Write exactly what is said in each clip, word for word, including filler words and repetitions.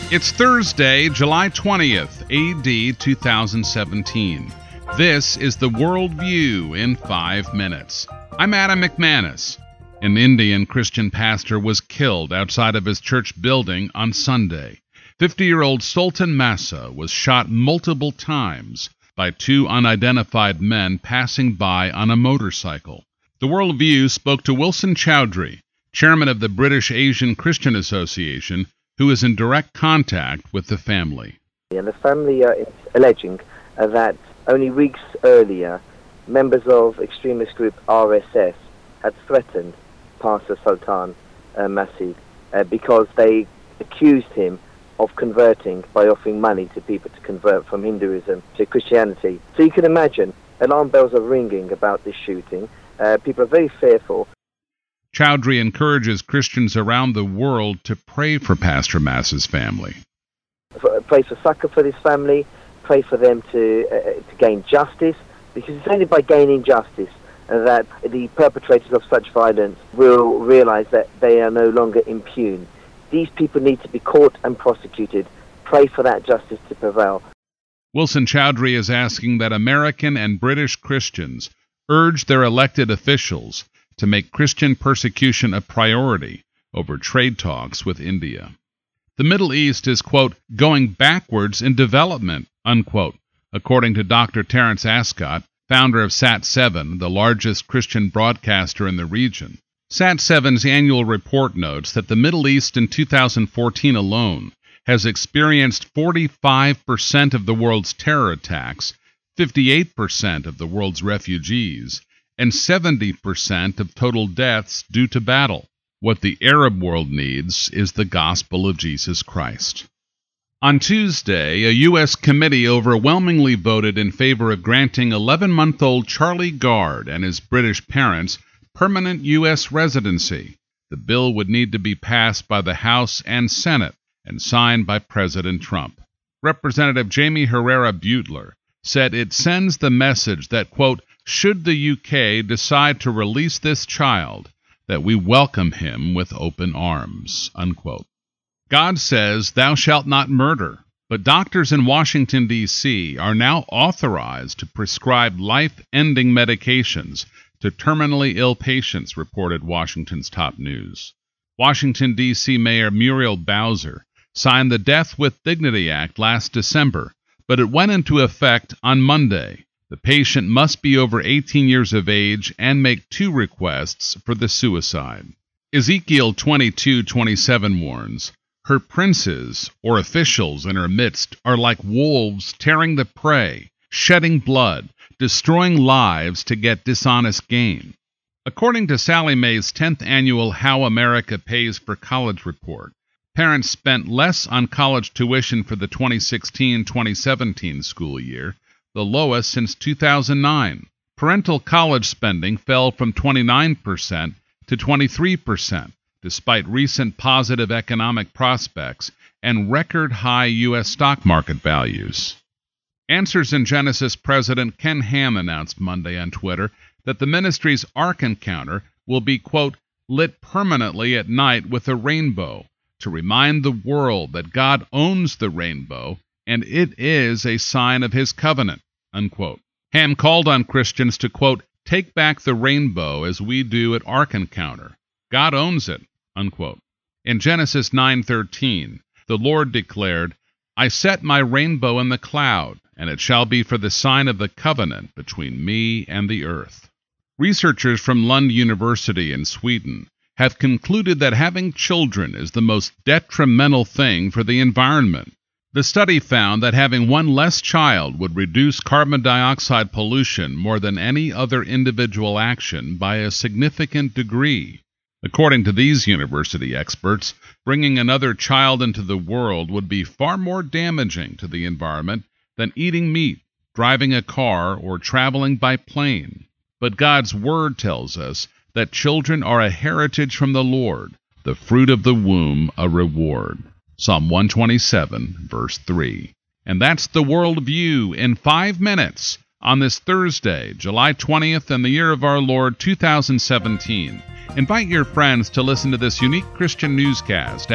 It's Thursday, July twentieth, A D two thousand seventeen. This is the World View in five minutes. I'm Adam McManus. An Indian Christian pastor was killed outside of his church building on Sunday. fifty-year-old Sultan Massa was shot multiple times by two unidentified men passing by on a motorcycle. The World View spoke to Wilson Chowdhury, chairman of the British Asian Christian Association, who is in direct contact with the family. And the family uh, is alleging uh, that only weeks earlier, members of extremist group R S S had threatened Pastor Sultan uh, Masih uh, because they accused him of converting by offering money to people to convert from Hinduism to Christianity. So you can imagine, alarm bells are ringing about this shooting. Uh, people are very fearful. Chowdhury encourages Christians around the world to pray for Pastor Massa's family. For, pray for succor for this family, pray for them to, uh, to gain justice, because it's only by gaining justice uh, that the perpetrators of such violence will realize that they are no longer impune. These people need to be caught and prosecuted. Pray for that justice to prevail. Wilson Chowdhury is asking that American and British Christians urge their elected officials to make Christian persecution a priority over trade talks with India. The Middle East is, quote, going backwards in development, unquote, according to Doctor Terence Ascott, founder of Sat seven, the largest Christian broadcaster in the region. Sat seven's annual report notes that the Middle East in two thousand fourteen alone has experienced forty-five percent of the world's terror attacks, fifty-eight percent of the world's refugees, and seventy percent of total deaths due to battle. What the Arab world needs is the gospel of Jesus Christ. On Tuesday, a U S committee overwhelmingly voted in favor of granting eleven-month-old Charlie Gard and his British parents permanent U S residency. The bill would need to be passed by the House and Senate and signed by President Trump. Representative Jamie Herrera Butler said it sends the message that, quote, should the U K decide to release this child, that we welcome him with open arms, unquote. God says, thou shalt not murder, but doctors in Washington, D C are now authorized to prescribe life-ending medications to terminally ill patients, reported Washington's top news. Washington, D C Mayor Muriel Bowser signed the Death with Dignity Act last December, but it went into effect on Monday. The patient must be over eighteen years of age and make two requests for the suicide. Ezekiel twenty-two twenty-seven warns, her princes, or officials in her midst, are like wolves tearing the prey, shedding blood, destroying lives to get dishonest gain. According to Sallie Mae's tenth annual How America Pays for College report, parents spent less on college tuition for the twenty sixteen twenty seventeen school year, the lowest since two thousand nine. Parental college spending fell from twenty-nine percent to twenty-three percent, despite recent positive economic prospects and record-high U S stock market values. Answers in Genesis President Ken Ham announced Monday on Twitter that the ministry's Ark Encounter will be, quote, lit permanently at night with a rainbow to remind the world that God owns the rainbow and it is a sign of his covenant, unquote. Ham called on Christians to, quote, take back the rainbow as we do at Ark Encounter. God owns it, unquote. In Genesis nine thirteen, the Lord declared, I set my rainbow in the cloud, and it shall be for the sign of the covenant between me and the earth. Researchers from Lund University in Sweden have concluded that having children is the most detrimental thing for the environment. The study found that having one less child would reduce carbon dioxide pollution more than any other individual action by a significant degree. According to these university experts, bringing another child into the world would be far more damaging to the environment than eating meat, driving a car, or traveling by plane. But God's Word tells us that children are a heritage from the Lord, the fruit of the womb a reward. Psalm one twenty-seven, verse three. And that's the World View in five minutes on this Thursday, July twentieth, in the year of our Lord two thousand seventeen. Invite your friends to listen to this unique Christian newscast at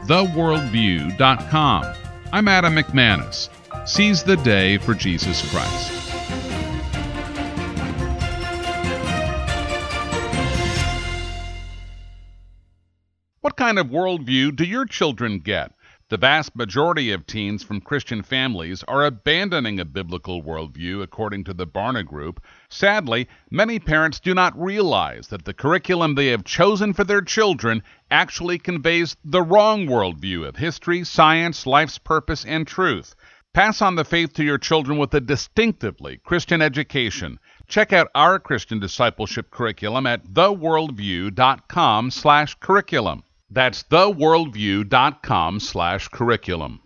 the worldview dot com. I'm Adam McManus. Seize the day for Jesus Christ. What kind of worldview do your children get? The vast majority of teens from Christian families are abandoning a biblical worldview, according to the Barna Group. Sadly, many parents do not realize that the curriculum they have chosen for their children actually conveys the wrong worldview of history, science, life's purpose, and truth. Pass on the faith to your children with a distinctively Christian education. Check out our Christian discipleship curriculum at the worldview dot com slash curriculum. That's the worldview dot com slash curriculum.